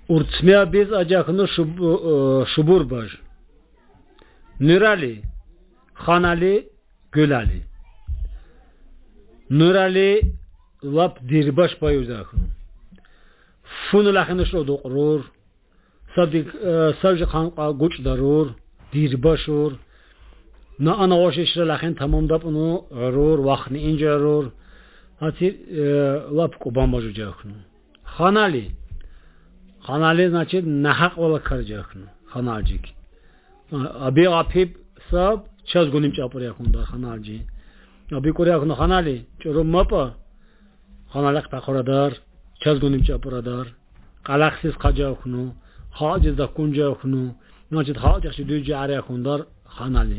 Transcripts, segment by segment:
Urtmea biz acakını şubur baş. Nürali, Xanali, Gölali. Nürali lap dirbaş bayuzakını. Funulakını şu dokurur. Savcı kanka güç darur. Dirbaşur. Na ana hoş işler lakin tamamdap onu arur. Vakni ince arur. Hatir lap kuban bajucakını. Xanali. Xanali значит nahaq ola karacakını. Xanalcik. Abi apip sab çaz gunim çapırıyakundar Xanalci. Abi koruyakını Xanali. Çorum mapa. Xanalak takoradar. Çaz gunim çapıradar. Qalaksiz qacakını. Haciz da kuncakını. значит hacakçı düzce arayakundar Xanali.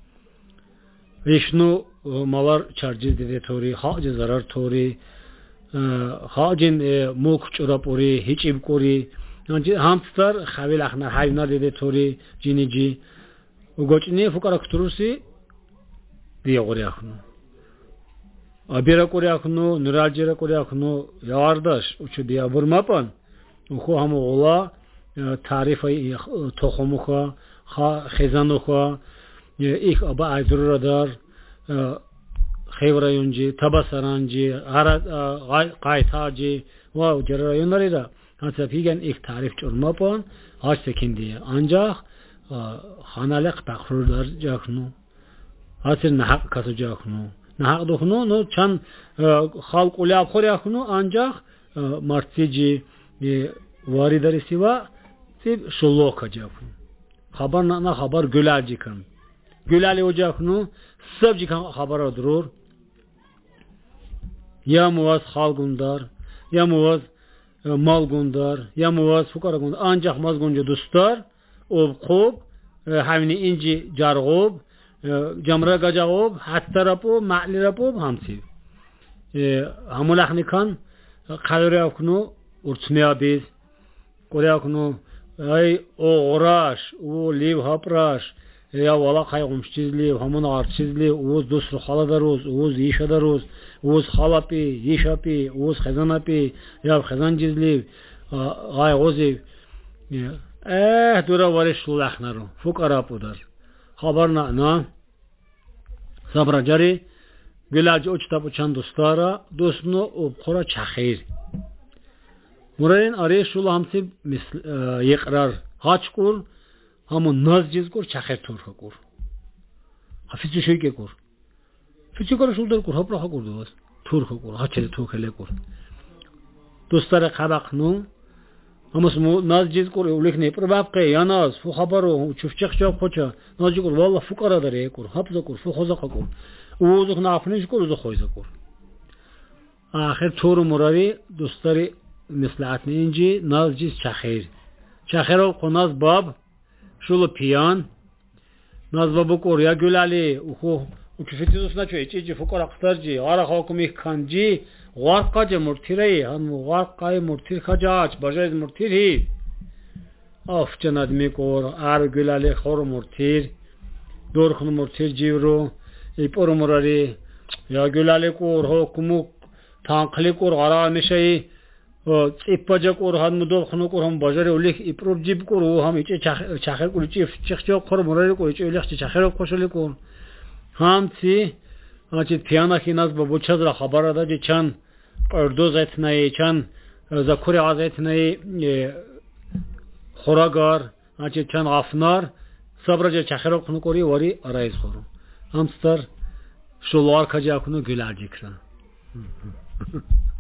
Vişnu malar çarciz dedi tori. Haciz zarar tori. Hacin mulk çorapori. Hiç ibkori. Hamstar xavil axnar hayvnar dedi tori. Cinici. Ugoçni fukara kuturursi diye koruyakını. Abira koruyakını, nüralcira koruyakını, yavardaş, uçu diye vurmapan, uku hamu ola, tarifayı tohumuka, xezanuka, ilk aba aydurradar, xevrayunci, tabasarancı, qaytacı, ve cerrayunları da, hatta figen ilk tarif çormapan, haç sekin diye. Ancak, Xanalak takrurlar jaknu. Hatir nahaq katajaknu. Nahaq dokunu no çan halk ulab khoryaknu ancak martici varidarisi va tib şullo kajaknu. Xabar na xabar gölalcikan. Gölali ojaknu sabcikan xabar durur. Ya muvaz xalgundar, ya muvaz malgundar, ya muvaz fukaragundar ancak mazgunca dostlar o خوب همینی اینجی جارغوب جمره گجاغوب حتی رپو معلی رپو همسی همون لحنیکان قدری اکنو ارتمیا بیز قدری اکنو ای او غراش او لیو هپراش یا والا قایقمش چیز لیو همون آرد چیز لیو اوز دوست رو خالا دروز اوز ایشا دروز اوز خالا پی ایشا پی اوز خزان پی یا خزان چیز لیو غای غوزی dura variş lulaxnaru fukara pudar xabarna na sabra jari gülacı uçtap uçan dostlara dostunu obxora çaxir murayin araya şul hamsi yıqrar haçkur hamu nazciz kur çaxir turha kur hafizi şöyle kur fizi kur şuldur kur hapra kur dos turha kur haçeli turkele kur dostlara qabaqnu Amas mu nazciz kur ulekne probabqe yanaz fu xabaru çufçaq çaq qoça nazci kur valla fukara dare kur hapza kur fu xozaqa kur uzuq nafnish kur uzuq xoyza kur axir toru murari dostari mislaatni inji nazciz çaxir çaxiro qonaz bab şulu piyan nazbabu kur ya gülali uxu uçufitizusna çö içici fukara qtarci ara xokumi kanci Varqaca murtirey, hanmu varqay murtir kacaç, bajayz murtir hi. Af canadmi kor, ar gülali xor murtir, dorxun murtir civru, ipor murari, ya gülali kor, hokumu tanqli kor, gara mişayi, ipaca kor, hanmu dorxunu kor, ham bajari ulik iprop cib kor, ham içe çaxir kor, içe çıxçak kor murari kor, içe ulikçe çaxir koşuli kor. Hamsi, açit piyanaki naz babu çazra xabarada çan Erdoz etneyi, çan zakuri az etneyi xoragar, açı çan afnar, sabraca çaxira kunu kori vari arayız xoru. Hamstar şulvar kaca kunu gülercikran.